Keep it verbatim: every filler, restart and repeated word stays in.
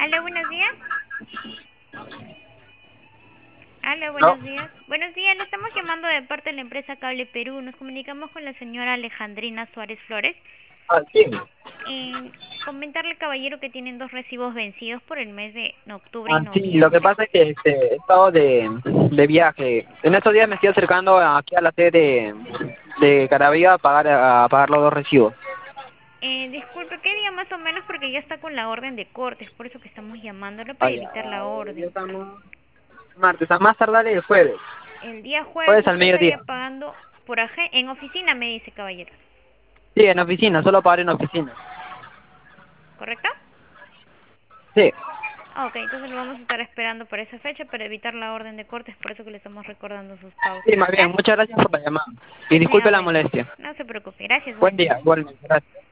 Aló, buenos días. Aló, No. buenos días. Buenos días, le estamos llamando de parte de la empresa Cable Perú. Nos comunicamos con la señora Alejandrina Suárez Flores. Ah, sí. En comentarle, caballero, que tienen dos recibos vencidos por el mes de octubre y Ah, sí, lo que noviembre. pasa es que este, he estado de, de viaje. En estos días me estoy acercando aquí a la sede de, de Caravía a pagar, a pagar los dos recibos. Eh, disculpe, ¿qué día más o menos? Porque ya está con la orden de cortes, por eso que estamos llamándole Ah, para ya, evitar la ya orden. estamos martes, a más tardar el jueves. El día jueves Jueves al usted estaría mediodía. pagando por aje en oficina, me dice, caballero. Sí, en oficina, solo pagar en oficina. ¿Correcto? Sí, Ah, ok, entonces lo vamos a estar esperando para esa fecha para evitar la orden de cortes, por eso que le estamos recordando sus pagos. sí, más bien, Gracias. muchas gracias por la llamada. Y Que tenga disculpe la buen día. molestia. No se preocupe. Gracias, Buen buen día. día, igualmente, gracias.